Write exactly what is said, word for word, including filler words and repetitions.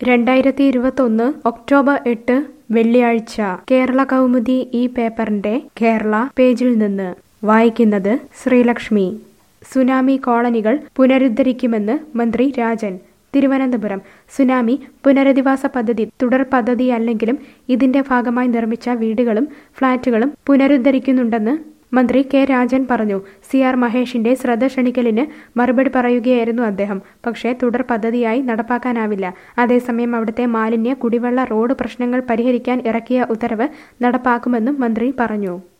രണ്ടായിരത്തി ഇരുപത്തൊന്ന് ഒക്ടോബർ എട്ട് വെള്ളിയാഴ്ച കേരള കൗമുദി ഈ പേപ്പറിന്റെ കേരള പേജിൽ നിന്ന് വായിക്കുന്നത് ശ്രീലക്ഷ്മി. സുനാമി കോളനികൾ പുനരുദ്ധരിക്കുമെന്ന് മന്ത്രി രാജൻ. തിരുവനന്തപുരം. സുനാമി പുനരധിവാസ പദ്ധതി തുടർ പദ്ധതിയല്ലെങ്കിലും ഇതിന്റെ ഭാഗമായി നിർമ്മിച്ച വീടുകളും ഫ്ളാറ്റുകളും പുനരുദ്ധരിക്കുന്നുണ്ടെന്ന് മന്ത്രി കെ രാജൻ പറഞ്ഞു. സി ആർ മഹേഷിന്റെ ശ്രദ്ധ ക്ഷണിക്കലിന് മറുപടി പറയുകയായിരുന്നു അദ്ദേഹം. പക്ഷേ തുടർ പദ്ധതിയായി നടപ്പാക്കാനാവില്ല. അതേസമയം അവിടുത്തെ മാലിന്യ, കുടിവെള്ള, റോഡ് പ്രശ്നങ്ങൾ പരിഹരിക്കാൻ ഇറക്കിയ ഉത്തരവ് നടപ്പാക്കുമെന്നും മന്ത്രി പറഞ്ഞു.